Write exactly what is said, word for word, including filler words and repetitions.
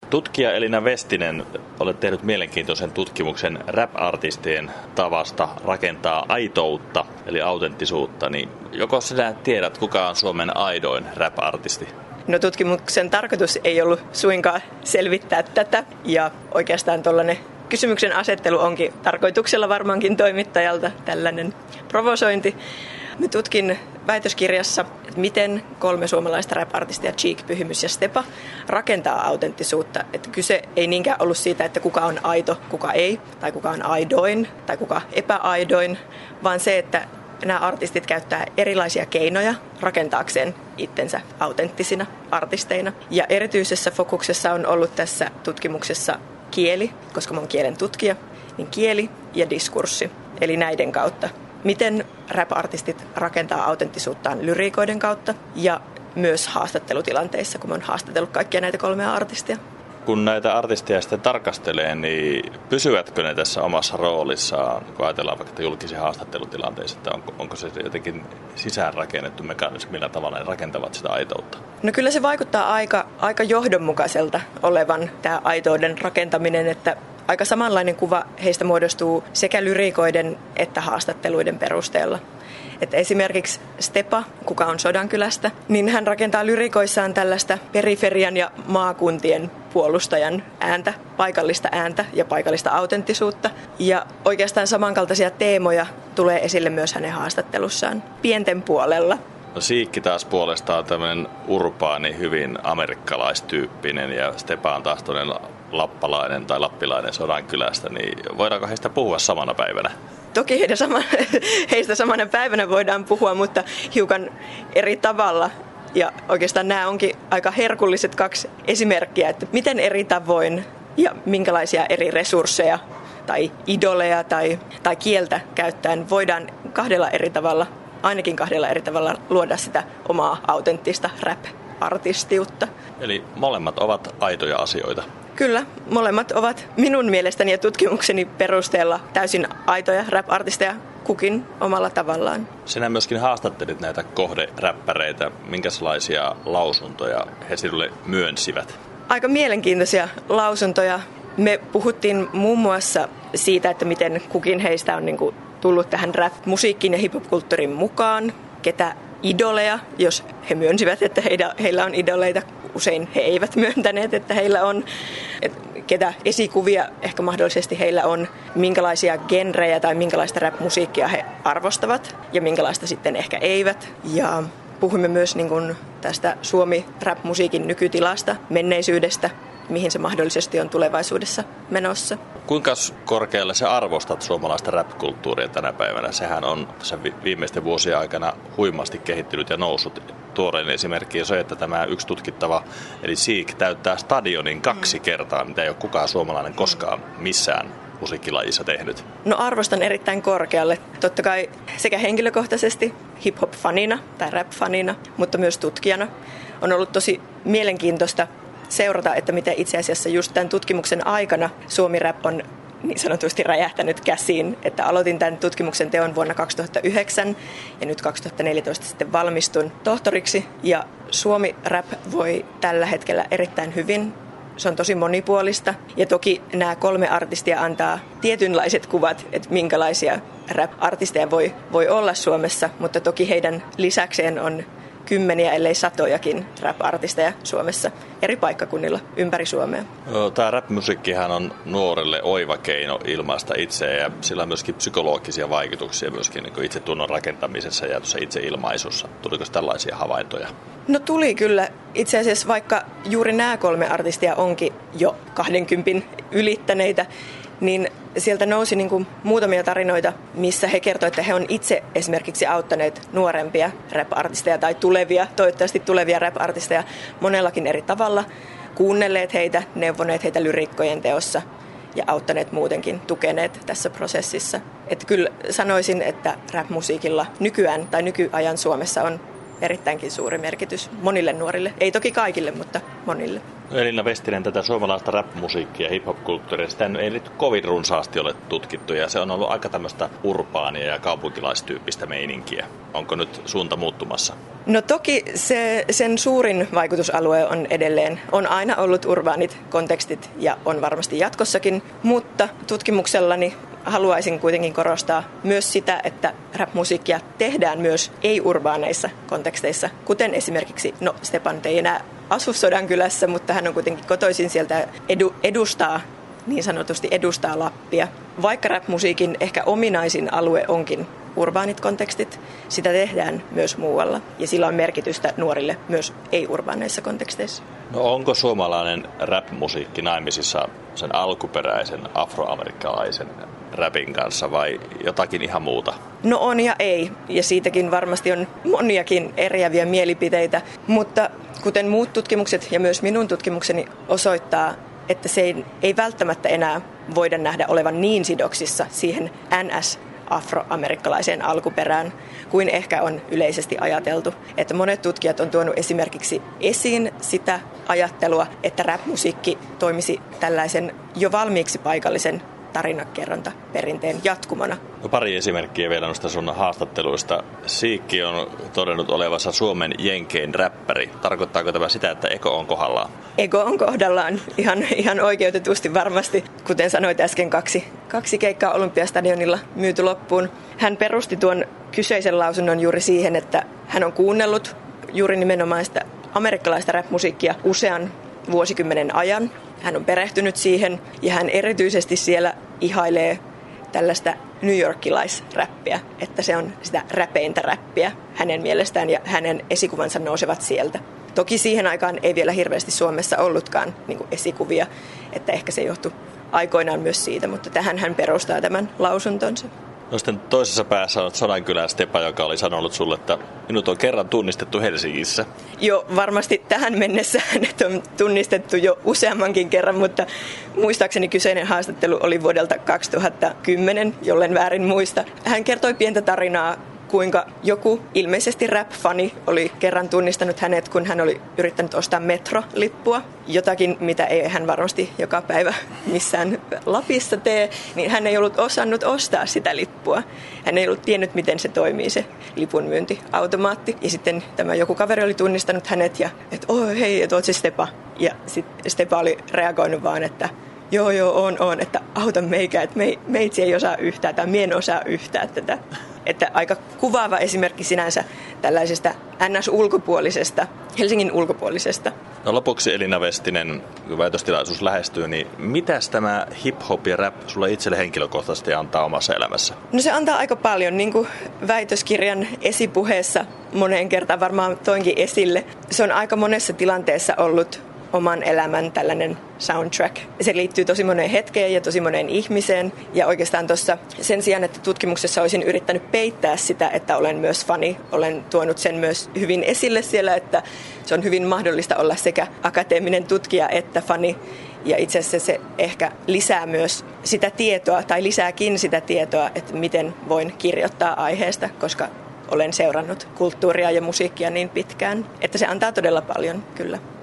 Tutkija Elina Vestinen, olet tehnyt mielenkiintoisen tutkimuksen rap-artistien tavasta rakentaa aitoutta, eli autenttisuutta. Niin joko sinä tiedät, kuka on Suomen aidoin rap-artisti? No tutkimuksen tarkoitus ei ollut suinkaan selvittää tätä, ja oikeastaan tuollainen kysymyksen asettelu onkin tarkoituksella varmaankin toimittajalta tällainen provosointi. Mä tutkin väitöskirjassa, että miten kolme suomalaista rap-artistia, Cheek, Pyhimys ja Stepa, rakentaa autenttisuutta. Että kyse ei niinkään ollut siitä, että kuka on aito, kuka ei, tai kuka on aidoin, tai kuka epäaidoin, vaan se, että nämä artistit käyttää erilaisia keinoja rakentaakseen itsensä autenttisina artisteina. Ja erityisessä fokuksessa on ollut tässä tutkimuksessa kieli, koska mä oon kielen tutkija, niin kieli ja diskurssi, eli näiden kautta. Miten rap-artistit rakentaa autenttisuuttaan lyriikoiden kautta ja myös haastattelutilanteissa, kun mä oon haastatellut kaikkia näitä kolmea artistia. Kun näitä artisteja sitten tarkastelee, niin pysyvätkö ne tässä omassa roolissaan, kun ajatellaan vaikka julkisia haastattelutilanteissa, että onko, onko se jotenkin sisäänrakennettu mekanismi, millä tavalla ne rakentavat sitä aitoutta? No kyllä se vaikuttaa aika, aika johdonmukaiselta olevan tämä aitouden rakentaminen, että aika samanlainen kuva heistä muodostuu sekä lyriikoiden että haastatteluiden perusteella. Että esimerkiksi Stepa, kuka on Sodankylästä, niin hän rakentaa lyrikoissaan tällaista periferian ja maakuntien puolustajan ääntä, paikallista ääntä ja paikallista autenttisuutta. Ja oikeastaan samankaltaisia teemoja tulee esille myös hänen haastattelussaan pienten puolella. No Siikki taas puolestaan tämmöinen urbaani, hyvin amerikkalaistyyppinen ja Stepa on taas todella lappalainen tai lappilainen Sodankylästä, niin voidaanko heistä puhua samana päivänä? Toki heistä, sama, heistä samana päivänä voidaan puhua, mutta hiukan eri tavalla. Ja oikeastaan nämä onkin aika herkulliset kaksi esimerkkiä, että miten eri tavoin ja minkälaisia eri resursseja tai idoleja tai, tai kieltä käyttäen voidaan kahdella eri tavalla, ainakin kahdella eri tavalla luoda sitä omaa autenttista rap-artistiutta. Eli molemmat ovat aitoja asioita. Kyllä, molemmat ovat minun mielestäni ja tutkimukseni perusteella täysin aitoja rap-artisteja kukin omalla tavallaan. Sinä myöskin haastattelit näitä kohderäppäreitä. Minkälaisia lausuntoja he sinulle myönsivät? Aika mielenkiintoisia lausuntoja. Me puhuttiin muun muassa siitä, että miten kukin heistä on niin kuin tullut tähän rap-musiikkiin ja hip-hop-kulttuurin mukaan. Ketä idoleja, jos he myönsivät, että heillä, heillä on idoleita. Usein he eivät myöntäneet, että heillä on, että ketä esikuvia ehkä mahdollisesti heillä on, minkälaisia genrejä tai minkälaista rap-musiikkia he arvostavat ja minkälaista sitten ehkä eivät. Ja puhuimme myös niin kuin tästä Suomi-rap-musiikin nykytilasta, menneisyydestä, mihin se mahdollisesti on tulevaisuudessa menossa. Kuinka korkealle sä arvostat suomalaista rap-kulttuuria tänä päivänä? Sehän on tässä viimeisten vuosien aikana huimasti kehittynyt ja noussut. Tuorein esimerkki on se, että tämä yksi tutkittava, eli Siik, täyttää stadionin kaksi mm. kertaa, mitä ei ole kukaan suomalainen koskaan missään musiikkilajissa tehnyt. No arvostan erittäin korkealle. Totta kai sekä henkilökohtaisesti hip-hop-fanina tai rap-fanina, mutta myös tutkijana. On ollut tosi mielenkiintoista seurata, että miten itse asiassa just tämän tutkimuksen aikana Suomi-rap on niin sanotusti räjähtänyt käsiin. Että aloitin tämän tutkimuksen teon vuonna kaksituhattayhdeksän ja nyt kaksituhattaneljätoista sitten valmistun tohtoriksi. Ja Suomi-rap voi tällä hetkellä erittäin hyvin. Se on tosi monipuolista ja toki nämä kolme artistia antaa tietynlaiset kuvat, että minkälaisia rap-artisteja voi, voi olla Suomessa, mutta toki heidän lisäkseen on kymmeniä, ellei satojakin rap-artisteja Suomessa eri paikkakunnilla ympäri Suomea. Tämä rap-musiikkihan on nuorelle oiva keino ilmaista itseä ja sillä on myöskin psykologisia vaikutuksia myöskin niin kuin itsetunnon rakentamisessa ja itse ilmaisussa. Tuliko tällaisia havaintoja? No tuli kyllä. Itse asiassa vaikka juuri nämä kolme artistia onkin jo kahdenkympin ylittäneitä, niin sieltä nousi niin kuin muutamia tarinoita, missä he kertoivat, että he on itse esimerkiksi auttaneet nuorempia rap-artisteja tai tulevia, toivottavasti tulevia rap-artisteja monellakin eri tavalla, kuunnelleet heitä, neuvoneet heitä lyrikkojen teossa ja auttaneet muutenkin, tukeneet tässä prosessissa. Että kyllä sanoisin, että rap-musiikilla nykyään tai nykyajan Suomessa on erittäinkin suuri merkitys monille nuorille. Ei toki kaikille, mutta monille. Elina Vestinen, tätä suomalaista rap-musiikkia ja hip-hop-kulttuuria, sitä ei nyt kovin runsaasti ole tutkittu ja se on ollut aika tämmöistä urbaania ja kaupunkilaistyyppistä meininkiä. Onko nyt suunta muuttumassa? No toki se, sen suurin vaikutusalue on edelleen, on aina ollut urbaanit kontekstit ja on varmasti jatkossakin, mutta tutkimuksellani haluaisin kuitenkin korostaa myös sitä, että rap-musiikkia tehdään myös ei-urbaaneissa konteksteissa, kuten esimerkiksi, no Stepan ei enää asu Sodankylässä, mutta hän on kuitenkin kotoisin sieltä edu, edustaa, niin sanotusti edustaa Lappia. Vaikka rap-musiikin ehkä ominaisin alue onkin urbaanit kontekstit, sitä tehdään myös muualla ja sillä on merkitystä nuorille myös ei-urbaaneissa konteksteissa. No onko suomalainen rap-musiikki naimisissa sen alkuperäisen afroamerikkalaisen rapin kanssa vai jotakin ihan muuta? No on ja ei, ja siitäkin varmasti on moniakin eriäviä mielipiteitä, mutta kuten muut tutkimukset ja myös minun tutkimukseni osoittaa, että se ei, ei välttämättä enää voida nähdä olevan niin sidoksissa siihen N S-afroamerikkalaiseen alkuperään kuin ehkä on yleisesti ajateltu. Että monet tutkijat on tuonut esimerkiksi esiin sitä ajattelua, että rap-musiikki toimisi tällaisen jo valmiiksi paikallisen tarinankerronta perinteen jatkumona. No pari esimerkkiä vielä noista sun haastatteluista. Siikki on todennut olevansa Suomen jenkein räppäri. Tarkoittaako tämä sitä, että Ego on kohdallaan? Ego on kohdallaan ihan, ihan oikeutetusti varmasti. Kuten sanoit äsken, kaksi, kaksi keikkaa Olympiastadionilla myyty loppuun. Hän perusti tuon kyseisen lausunnon juuri siihen, että hän on kuunnellut juuri nimenomaan sitä amerikkalaista rap-musiikkia usean vuosikymmenen ajan. Hän on perehtynyt siihen ja hän erityisesti siellä ihailee tällaista New Yorkilaisräppiä, että se on sitä räpeintä räppiä hänen mielestään ja hänen esikuvansa nousevat sieltä. Toki siihen aikaan ei vielä hirveästi Suomessa ollutkaan niin kuin esikuvia, että ehkä se johtui aikoinaan myös siitä, mutta tähän hän perustaa tämän lausuntonsa. No sitten toisessa päässä on Sodankylän Stepa, joka oli sanonut sulle, että minut on kerran tunnistettu Helsingissä. Joo, varmasti tähän mennessä hänet on tunnistettu jo useammankin kerran, mutta muistaakseni kyseinen haastattelu oli vuodelta kaksituhattakymmenen, jollen väärin muista. Hän kertoi pientä tarinaa, kuinka joku ilmeisesti rap-fani oli kerran tunnistanut hänet, kun hän oli yrittänyt ostaa metrolippua. Jotakin, mitä ei hän varmasti joka päivä missään Lapissa tee, niin hän ei ollut osannut ostaa sitä lippua. Hän ei ollut tiennyt, miten se toimii, se lipunmyyntiautomaatti. Ja sitten tämä joku kaveri oli tunnistanut hänet ja, että oh hei, et oot se Stepa. Ja sitten Stepa oli reagoinut vaan, että joo joo, on, on, että auta meikä, että me, meitsi ei osaa yhtään tai mie en osaa yhtään tätä. Että aika kuvaava esimerkki sinänsä tällaisesta N S-ulkopuolisesta, Helsingin ulkopuolisesta. No lopuksi Elina Vestinen, kun väitöstilaisuus lähestyy, niin mitäs tämä hip-hop ja rap sulle itselle henkilökohtaisesti antaa omassa elämässä? No se antaa aika paljon, niin kuin väitöskirjan esipuheessa moneen kertaan varmaan toinkin esille. Se on aika monessa tilanteessa ollut oman elämän tällainen soundtrack. Se liittyy tosi moneen hetkeen ja tosi moneen ihmiseen. Ja oikeastaan tuossa sen sijaan, että tutkimuksessa olisin yrittänyt peittää sitä, että olen myös fani, olen tuonut sen myös hyvin esille siellä, että se on hyvin mahdollista olla sekä akateeminen tutkija että fani. Ja itse asiassa se ehkä lisää myös sitä tietoa, tai lisääkin sitä tietoa, että miten voin kirjoittaa aiheesta, koska olen seurannut kulttuuria ja musiikkia niin pitkään, että se antaa todella paljon, kyllä.